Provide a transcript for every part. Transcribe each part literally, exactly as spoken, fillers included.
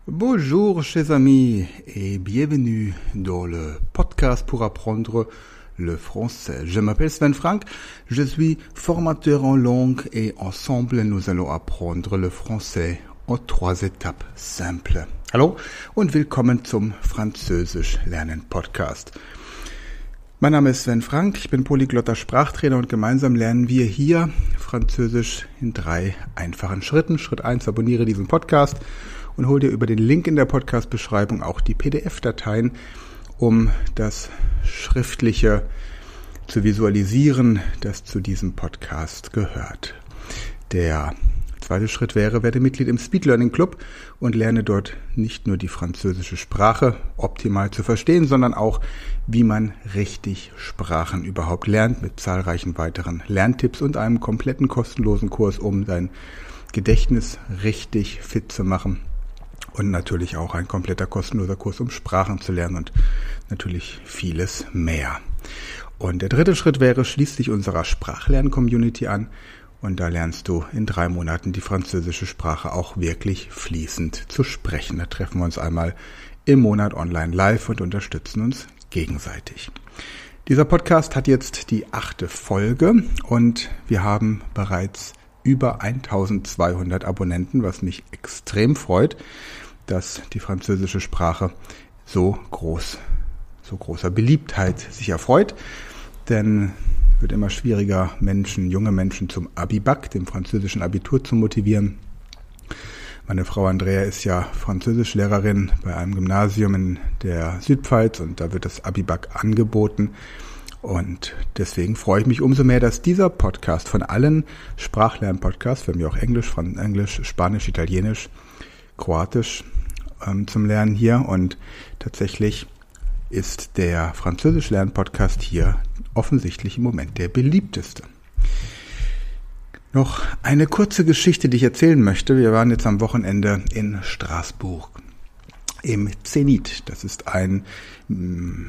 Bonjour chers amis et bienvenue dans le podcast pour apprendre le français. Je m'appelle Sven Frank, je suis formateur en langue et ensemble nous allons apprendre le français en trois étapes simples. Hallo und willkommen zum Französisch Lernen Podcast. Mein Name ist Sven Frank, ich bin polyglotter Sprachtrainer und gemeinsam lernen wir hier Französisch in drei einfachen Schritten. Schritt eins, abonniere diesen Podcast und hol dir über den Link in der Podcast-Beschreibung auch die P D F-Dateien, um das Schriftliche zu visualisieren, das zu diesem Podcast gehört. Der zweite Schritt wäre, werde Mitglied im Speed Learning Club und lerne dort nicht nur die französische Sprache optimal zu verstehen, sondern auch, wie man richtig Sprachen überhaupt lernt, mit zahlreichen weiteren Lerntipps und einem kompletten kostenlosen Kurs, um dein Gedächtnis richtig fit zu machen. Und natürlich auch ein kompletter kostenloser Kurs, um Sprachen zu lernen und natürlich vieles mehr. Und der dritte Schritt wäre, schließ dich unserer Sprachlern-Community an und da lernst du in drei Monaten die französische Sprache auch wirklich fließend zu sprechen. Da treffen wir uns einmal im Monat online live und unterstützen uns gegenseitig. Dieser Podcast hat jetzt die achte Folge und wir haben bereits über eintausendzweihundert Abonnenten, was mich extrem freut, dass die französische Sprache so groß, so großer Beliebtheit sich erfreut, denn es wird immer schwieriger, Menschen, junge Menschen zum Abibac, dem französischen Abitur, zu motivieren. Meine Frau Andrea ist ja Französischlehrerin bei einem Gymnasium in der Südpfalz und da wird das Abibac angeboten. Und deswegen freue ich mich umso mehr, dass dieser Podcast von allen Sprachlern-Podcasts, wir haben ja auch Englisch, Franz- Englisch, Spanisch, Italienisch, Kroatisch ähm, zum Lernen hier. Und tatsächlich ist der Französisch-Lern-Podcast hier offensichtlich im Moment der beliebteste. Noch eine kurze Geschichte, die ich erzählen möchte. Wir waren jetzt am Wochenende in Straßburg im Zenit. Das ist ein mh,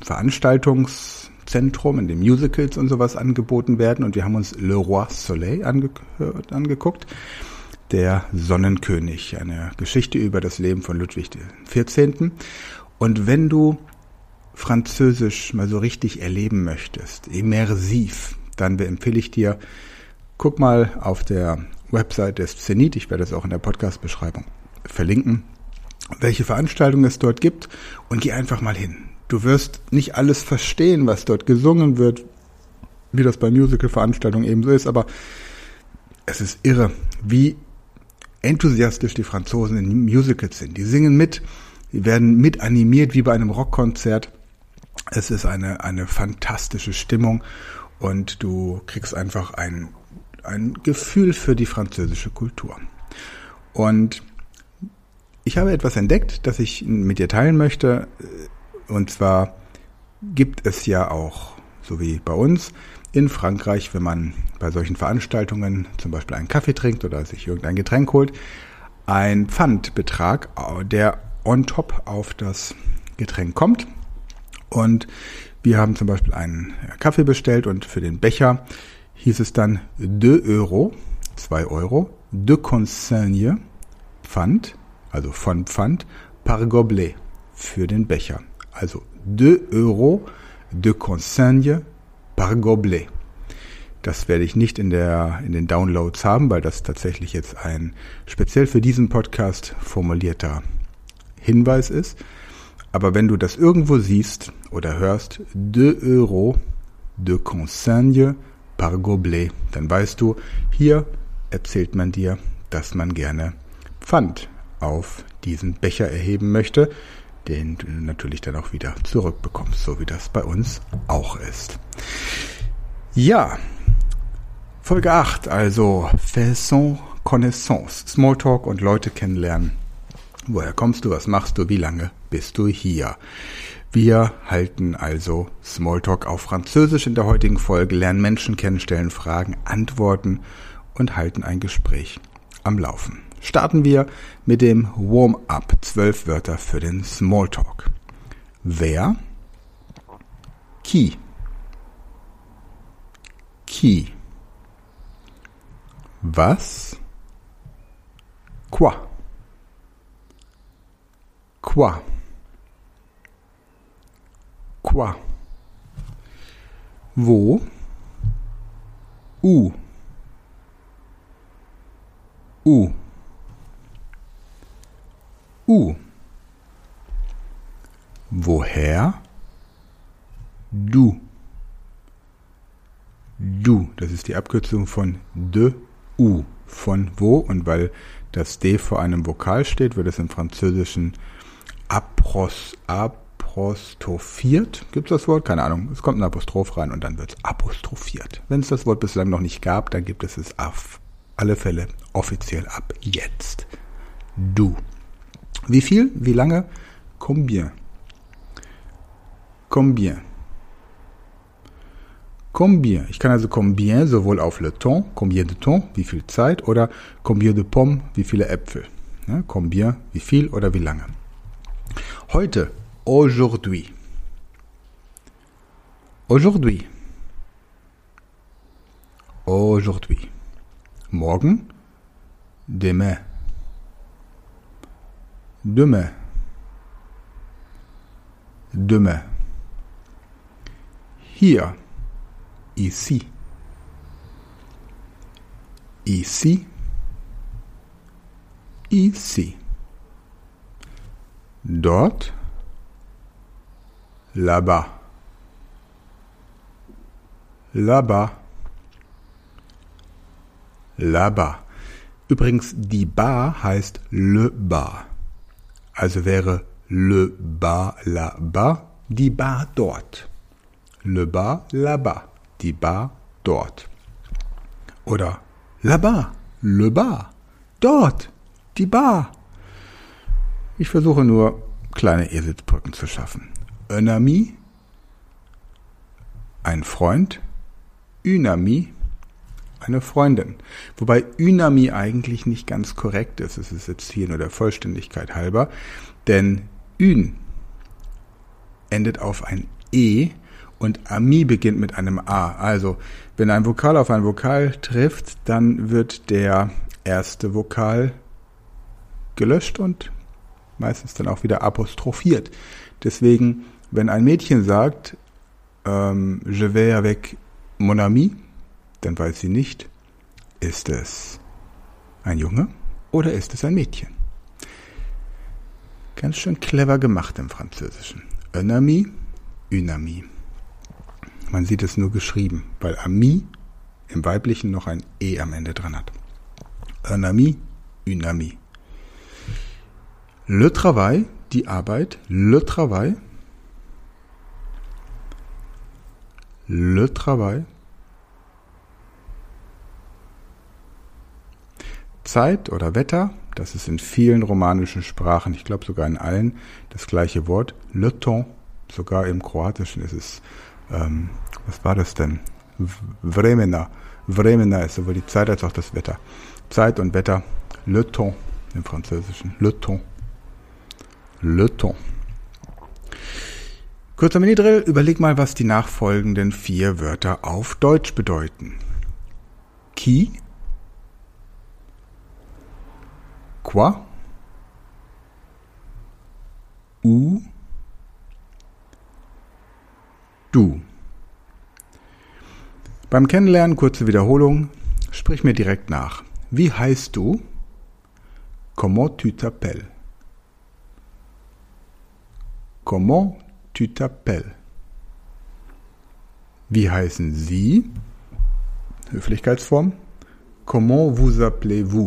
Veranstaltungszentrum, in dem Musicals und sowas angeboten werden. Und wir haben uns Le Roi Soleil ange- angeguckt. Der Sonnenkönig, eine Geschichte über das Leben von Ludwig der vierzehnten. Und wenn du Französisch mal so richtig erleben möchtest, immersiv, dann empfehle ich dir, guck mal auf der Website des Zenit, ich werde es auch in der Podcast-Beschreibung verlinken, welche Veranstaltungen es dort gibt und geh einfach mal hin. Du wirst nicht alles verstehen, was dort gesungen wird, wie das bei Musical-Veranstaltungen ebenso ist, aber es ist irre, wie enthusiastisch die Franzosen in Musicals sind. Die singen mit, die werden mit animiert wie bei einem Rockkonzert. Es ist eine, eine fantastische Stimmung und du kriegst einfach ein, ein Gefühl für die französische Kultur. Und ich habe etwas entdeckt, das ich mit dir teilen möchte. Und zwar gibt es ja auch, so wie bei uns, in Frankreich, wenn man bei solchen Veranstaltungen zum Beispiel einen Kaffee trinkt oder sich irgendein Getränk holt, ein Pfandbetrag, der on top auf das Getränk kommt. Und wir haben zum Beispiel einen Kaffee bestellt und für den Becher hieß es dann deux Euro, zwei Euro, de consigne, Pfand, also von Pfand, par gobelet, für den Becher. Also deux Euro, de consigne, par gobelet. Das werde ich nicht in der in den Downloads haben, weil das tatsächlich jetzt ein speziell für diesen Podcast formulierter Hinweis ist. Aber wenn du das irgendwo siehst oder hörst, deux Euro, de consigne, par gobelet, dann weißt du, hier erzählt man dir, dass man gerne Pfand auf diesen Becher erheben möchte, den du natürlich dann auch wieder zurückbekommst, so wie das bei uns auch ist. Ja, Folge acht, also Faisons Connaissance, Smalltalk und Leute kennenlernen. Woher kommst du, was machst du, wie lange bist du hier? Wir halten also Smalltalk auf Französisch in der heutigen Folge, lernen Menschen kennen, stellen Fragen, antworten und halten ein Gespräch am Laufen. Starten wir mit dem Warm-up, zwölf Wörter für den Smalltalk. Wer? Qui? Qui? Was? Quoi? Quoi? Quoi? Wo? Où? Où? Où? Woher? Du. Du, das ist die Abkürzung von de ou, von wo, und weil das D vor einem Vokal steht, wird es im Französischen apros, apostrophiert. Gibt es das Wort? Keine Ahnung. Es kommt ein Apostroph rein und dann wird es apostrophiert. Wenn es das Wort bislang noch nicht gab, dann gibt es es auf alle Fälle offiziell ab jetzt. Du. Wie viel? Wie lange? Combien? Combien? Combien? Ich kann also combien sowohl auf le temps, combien de temps, wie viel Zeit, oder combien de pommes, wie viele Äpfel. Ja, combien, wie viel oder wie lange. Heute, aujourd'hui. Aujourd'hui. Aujourd'hui. Morgen, demain. Demain. Demain. Hier. Ici. Ici. Ici. Dort. Là-bas. Là-bas. Là-bas. Übrigens, die Bar heißt le bar. Also wäre le bar là-bas, die Bar dort. Le bar là-bas, die Bar dort. Oder là-bas, le bar, dort, die Bar. Ich versuche nur, kleine Eselsbrücken zu schaffen. Un ami, ein Freund, une amie, eine Freundin. Wobei une amie eigentlich nicht ganz korrekt ist. Es ist jetzt hier nur der Vollständigkeit halber. Denn une endet auf ein E und ami beginnt mit einem A. Also, wenn ein Vokal auf ein Vokal trifft, dann wird der erste Vokal gelöscht und meistens dann auch wieder apostrophiert. Deswegen, wenn ein Mädchen sagt, ähm, je vais avec mon ami, dann weiß sie nicht, ist es ein Junge oder ist es ein Mädchen. Ganz schön clever gemacht im Französischen. Un ami, une amie. Man sieht es nur geschrieben, weil ami im Weiblichen noch ein E am Ende dran hat. Un ami, une amie. Le travail, die Arbeit, le travail. Le travail. Zeit oder Wetter, das ist in vielen romanischen Sprachen, ich glaube sogar in allen, das gleiche Wort. Le temps, sogar im Kroatischen ist es, ähm, was war das denn? Vremena. Vremena ist sowohl die Zeit als auch das Wetter. Zeit und Wetter, le temps im Französischen. Le temps. Le temps. Kurzer Mini-Drill, überleg mal, was die nachfolgenden vier Wörter auf Deutsch bedeuten. Qui? Quoi? Où? Du. Beim Kennenlernen kurze Wiederholung. Sprich mir direkt nach. Wie heißt du? Comment tu t'appelles? Comment tu t'appelles? Wie heißen Sie? Höflichkeitsform. Comment vous appelez-vous?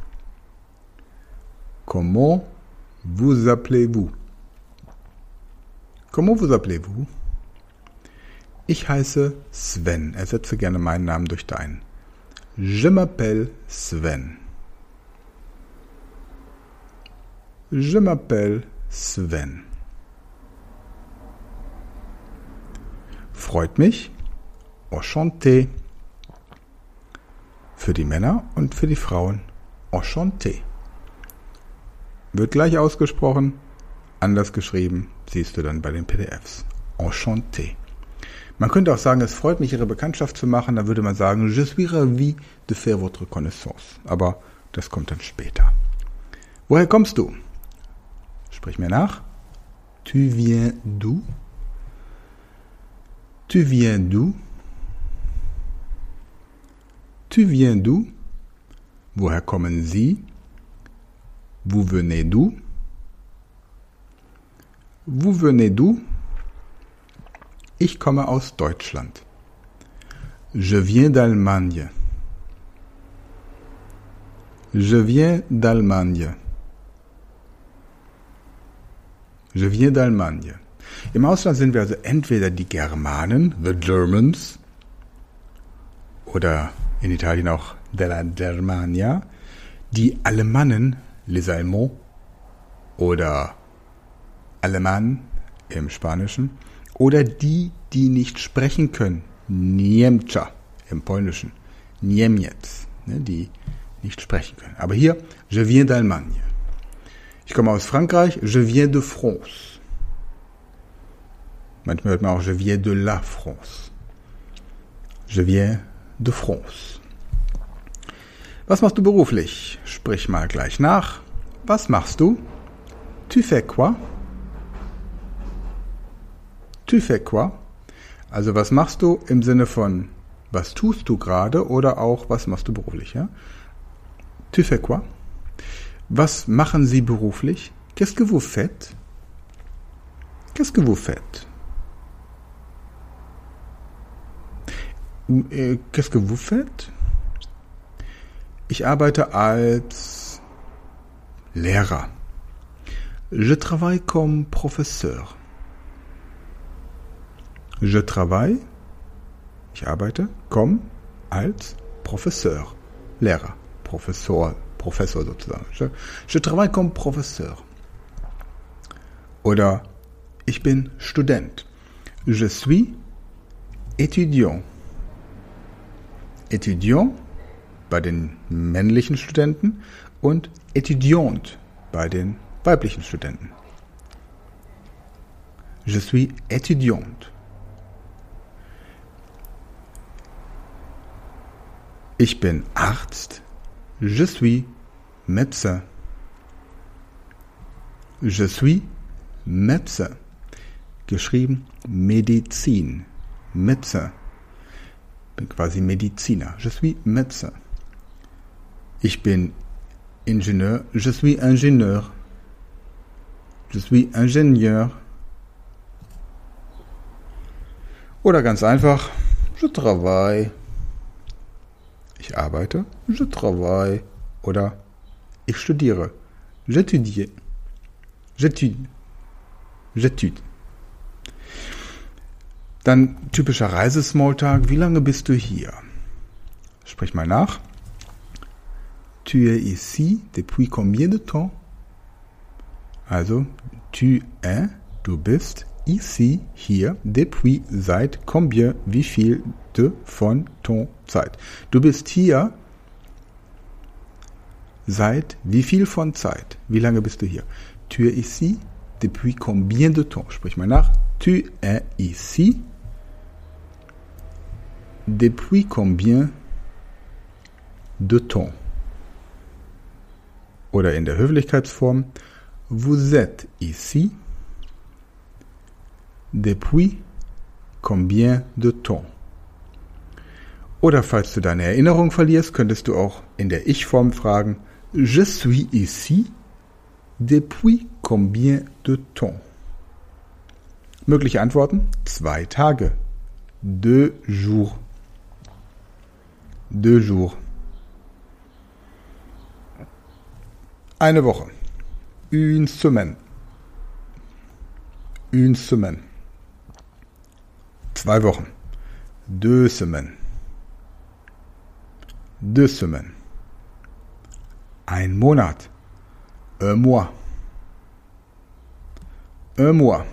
Comment vous appelez-vous? Comment vous appelez-vous? Ich heiße Sven. Ersetze gerne meinen Namen durch deinen. Je m'appelle Sven. Je m'appelle Sven. Freut mich. Enchanté. Für die Männer und für die Frauen. Enchanté. Wird gleich ausgesprochen, anders geschrieben, siehst du dann bei den P D Fs. Enchanté. Man könnte auch sagen, es freut mich, Ihre Bekanntschaft zu machen. Da würde man sagen, je suis ravi de faire votre connaissance. Aber das kommt dann später. Woher kommst du? Sprich mir nach. Tu viens d'où? Tu viens d'où? Tu viens d'où? Woher kommen Sie? Vous venez d'où? Vous venez d'où? Ich komme aus Deutschland. Je viens d'Allemagne. Je viens d'Allemagne. Je viens d'Allemagne. Im Ausland sind wir also entweder die Germanen, the Germans, oder in Italien auch della Germania, die Alemannen, les Allemands, oder Alemann im Spanischen, oder die, die nicht sprechen können, Niemca im Polnischen, Niemiec, ne, die nicht sprechen können. Aber hier, je viens d'Allemagne. Ich komme aus Frankreich, je viens de France. Manchmal hört man auch, je viens de la France. Je viens de France. Was machst du beruflich? Sprich mal gleich nach. Was machst du? Tu fais quoi? Tu fais quoi? Also was machst du im Sinne von, was tust du gerade oder auch, was machst du beruflich? Ja? Tu fais quoi? Was machen Sie beruflich? Qu'est-ce que vous faites? Qu'est-ce que vous faites? Qu'est-ce que vous faites? Ich arbeite als Lehrer. Je travaille comme professeur. Je travaille, ich arbeite, comme, als Professeur. Lehrer, Professor, Professor sozusagen. Je, je travaille comme professeur. Oder ich bin Student. Je suis étudiant. Étudiant bei den männlichen Studenten und étudiante bei den weiblichen Studenten. Je suis étudiante. Ich bin Arzt. Je suis médecin. Je suis médecin. Geschrieben Medizin. Médecin. Bin quasi Mediziner. Je suis médecin. Ich bin Ingenieur. Je suis ingénieur. Je suis ingénieur. Oder ganz einfach, je travaille. Ich arbeite. Je travaille. Oder ich studiere. J'étudie. J'étudie. J'étudie. Dann typischer Reisesmalltalk. Wie lange bist du hier? Sprich mal nach. Tu es ici depuis combien de temps? Also, tu es, du bist, ici, hier, depuis, seit, combien, wie viel, de, von, ton, Zeit. Du bist hier seit wie viel von Zeit? Wie lange bist du hier? Tu es ici depuis combien de temps? Sprich mal nach. Tu es ici depuis combien de temps? Oder in der Höflichkeitsform, vous êtes ici depuis combien de temps? Oder falls du deine Erinnerung verlierst, könntest du auch in der Ich-Form fragen, je suis ici depuis combien de temps? Mögliche Antworten, zwei Tage, deux jours, deux jours. Eine Woche, une semaine, une semaine. Zwei Wochen, deux semaines, deux semaines. Ein Monat, un mois, un mois.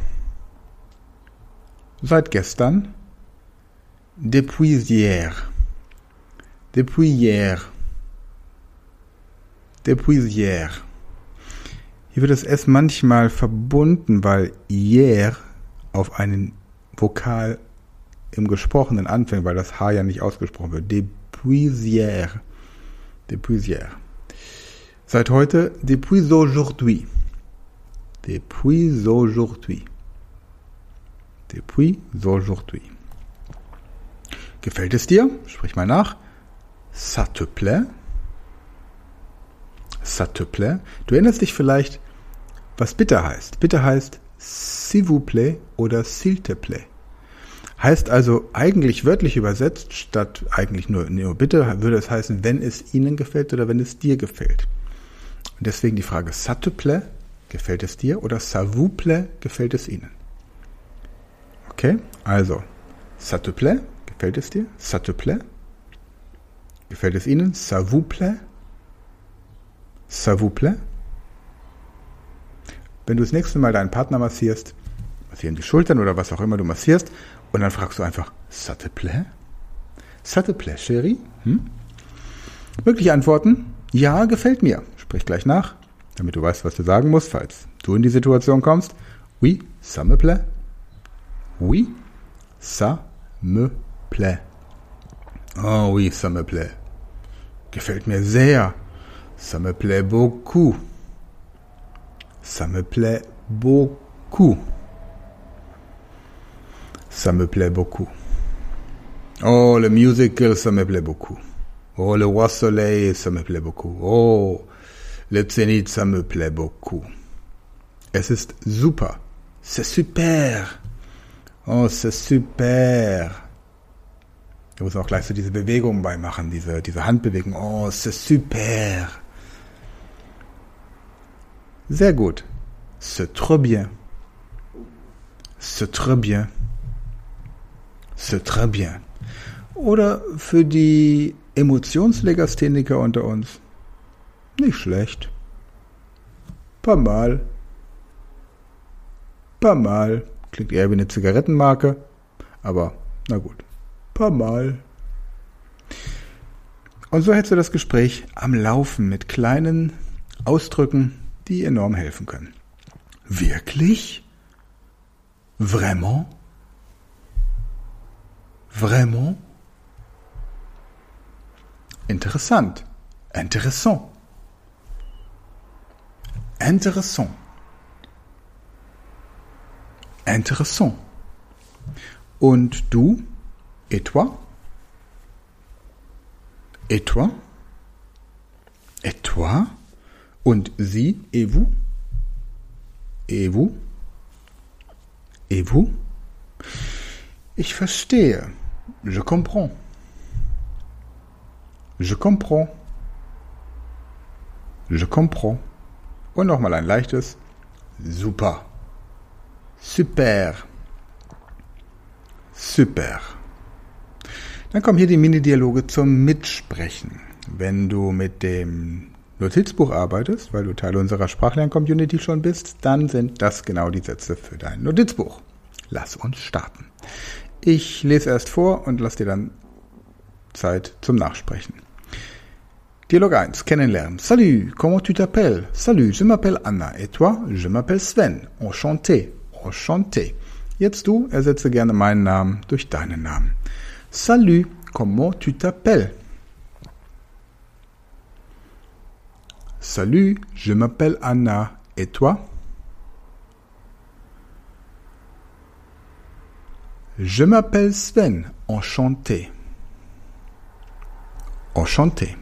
Seit gestern, depuis hier, depuis hier, depuis hier. Hier wird das S manchmal verbunden, weil hier auf einen Vokal im Gesprochenen anfängt, weil das H ja nicht ausgesprochen wird. Depuis hier, depuis hier. Seit heute, depuis aujourd'hui, Depuis aujourd'hui. Depuis aujourd'hui. Gefällt es dir? Sprich mal nach. Ça te plaît? Ça te plaît? Du erinnerst dich vielleicht, was bitte heißt. Bitte heißt s'il vous plaît oder s'il te plaît. Heißt also eigentlich wörtlich übersetzt, statt eigentlich nur, nur bitte, würde es heißen, wenn es Ihnen gefällt oder wenn es dir gefällt. Und deswegen die Frage, ça te plaît, gefällt es dir, oder ça vous plaît, gefällt es Ihnen? Okay, also, ça te plaît, gefällt es dir? Ça te plaît? Gefällt es Ihnen? Ça vous plaît? Ça vous plaît? Wenn du das nächste Mal deinen Partner massierst, massieren die Schultern oder was auch immer du massierst, und dann fragst du einfach, ça te plaît? Ça te plaît, chérie? Hm? Wirklich antworten, ja, gefällt mir. Sprich gleich nach, damit du weißt, was du sagen musst, falls du in die Situation kommst. Oui, ça me plaît. Oui, ça me plaît. Oh oui, ça me plaît. Gefällt mir sehr. Ça me plaît beaucoup. Ça me plaît beaucoup. Ça me plaît beaucoup. Oh, le musical, ça me plaît beaucoup. Oh, le Roi Soleil, ça me plaît beaucoup. Oh, le Zénith, ça me plaît beaucoup. Es ist super. C'est super. Oh, c'est super. Du musst auch gleich so diese Bewegung beimachen, diese, diese Handbewegung. Oh, c'est super. Sehr gut. C'est trop bien. C'est très bien. C'est très bien. Oder für die Emotionslegastheniker unter uns. Nicht schlecht. Pas mal. Pas mal. Klingt eher wie eine Zigarettenmarke. Aber, na gut. Pas mal. Und so hältst du das Gespräch am Laufen mit kleinen Ausdrücken, die enorm helfen können. Wirklich? Vraiment? Vraiment? Interessant. Intéressant. Intéressant. Intéressant. Und du? Et toi? Et toi? Et toi? Und sie? Et vous? Et vous? Et vous? Ich verstehe. Je comprends. Je comprends. Je comprends. Und nochmal ein leichtes. Super. Super. Super. Dann kommen hier die Mini-Dialoge zum Mitsprechen. Wenn du mit dem Notizbuch arbeitest, weil du Teil unserer Sprachlern-Community schon bist, dann sind das genau die Sätze für dein Notizbuch. Lass uns starten. Ich lese erst vor und lass dir dann Zeit zum Nachsprechen. Dialog eins. Kennenlernen. Salut, comment tu t'appelles? Salut, je m'appelle Anna. Et toi? Je m'appelle Sven. Enchanté. Enchanté. Jetzt du, ersetze gerne meinen Namen durch deinen Namen. Salut, comment tu t'appelles? Salut, je m'appelle Anna. Et toi? Je m'appelle Sven. Enchanté. Enchanté.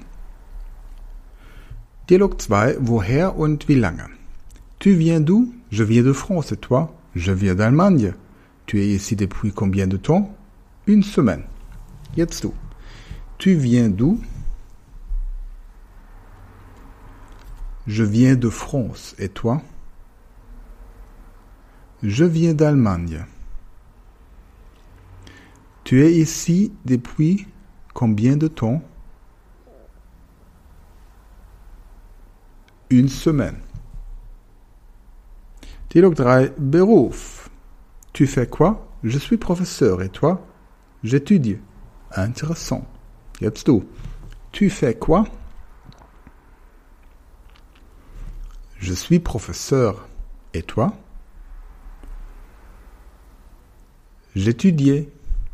Dialog zwei. Woher und wie lange? Tu viens d'où? Je viens de France. Et toi? Je viens d'Allemagne. Tu es ici depuis combien de temps? Une semaine. Jetzt du. Tu viens d'où? Je viens de France. Et toi? Je viens d'Allemagne. Tu es ici depuis combien de temps? Une semaine. Dialog drei. Beruf. Tu fais quoi? Je suis professeur. Et toi? J'étudie. Intéressant. Jetzt du. Tu fais quoi? Je suis professeur. Et toi? J'étudiais.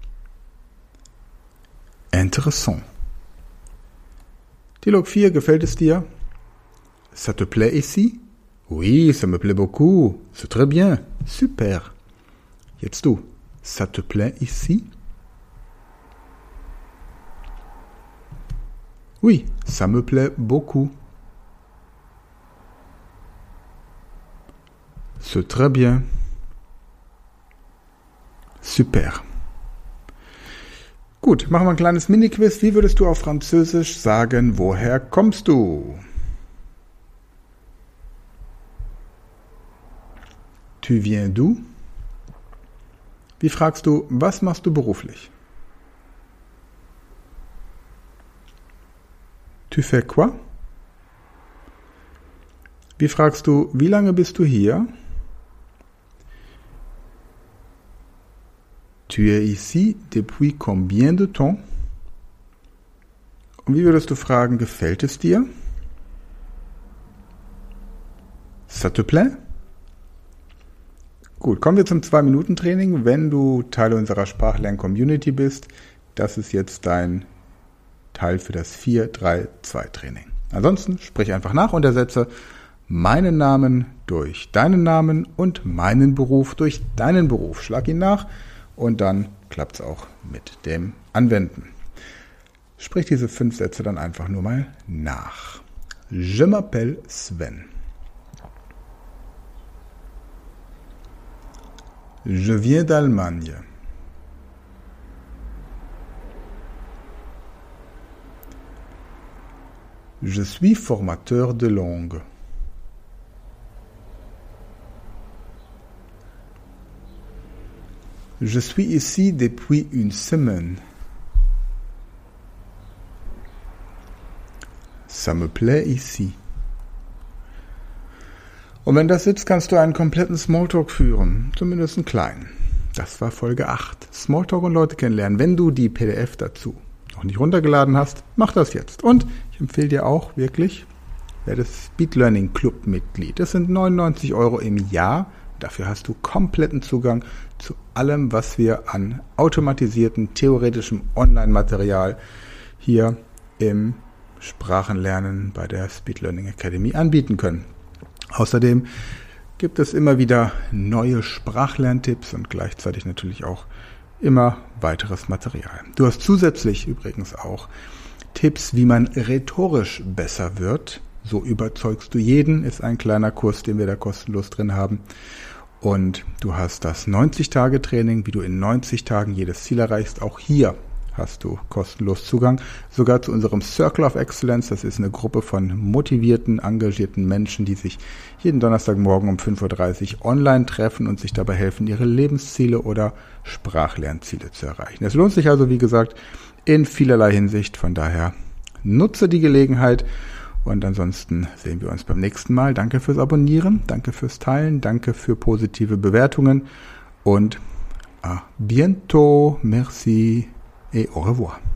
Interessant. Dialog vier. Gefällt es dir? Ça te plaît ici? Oui, ça me plaît beaucoup. C'est très bien. Super. Jetzt du. Ça te plaît ici? Oui, ça me plaît beaucoup. C'est très bien. Super. Gut, machen wir ein kleines Mini-Quiz. Wie würdest du auf Französisch sagen, woher kommst du? Tu viens d'où? Wie fragst du, was machst du beruflich? Tu fais quoi? Wie fragst du, wie lange bist du hier? Tu es ici depuis combien de temps? Und wie würdest du fragen, gefällt es dir? Ça te plaît? Gut, kommen wir zum zwei Minuten Training. Wenn du Teil unserer Sprachlern-Community bist, das ist jetzt dein Teil für das vier drei zwei Training. Ansonsten sprich einfach nach und ersetze meinen Namen durch deinen Namen und meinen Beruf durch deinen Beruf. Schlag ihn nach und dann klappt es auch mit dem Anwenden. Sprich diese fünf Sätze dann einfach nur mal nach. Je m'appelle Sven. Je viens d'Allemagne. Je suis formateur de langue. Je suis ici depuis une semaine. Ça me plaît ici. Und wenn das sitzt, kannst du einen kompletten Smalltalk führen, zumindest einen kleinen. Das war Folge acht. Smalltalk und Leute kennenlernen. Wenn du die P D F dazu noch nicht runtergeladen hast, mach das jetzt. Und ich empfehle dir auch wirklich, werde Speed Learning Club Mitglied. Das sind neunundneunzig Euro im Jahr. Dafür hast du kompletten Zugang zu allem, was wir an automatisierten, theoretischem Online-Material hier im Sprachenlernen bei der Speed Learning Academy anbieten können. Außerdem gibt es immer wieder neue Sprachlerntipps und gleichzeitig natürlich auch immer weiteres Material. Du hast zusätzlich übrigens auch Tipps, wie man rhetorisch besser wird. So überzeugst du jeden, ist ein kleiner Kurs, den wir da kostenlos drin haben. Und du hast das neunzig-Tage-Training, wie du in neunzig Tagen jedes Ziel erreichst. Auch hier hast du kostenlos Zugang, sogar zu unserem Circle of Excellence. Das ist eine Gruppe von motivierten, engagierten Menschen, die sich jeden Donnerstagmorgen um fünf Uhr dreißig online treffen und sich dabei helfen, ihre Lebensziele oder Sprachlernziele zu erreichen. Es lohnt sich also, wie gesagt, in vielerlei Hinsicht. Von daher nutze die Gelegenheit und ansonsten sehen wir uns beim nächsten Mal. Danke fürs Abonnieren, danke fürs Teilen, danke für positive Bewertungen und à bientôt, merci et au revoir.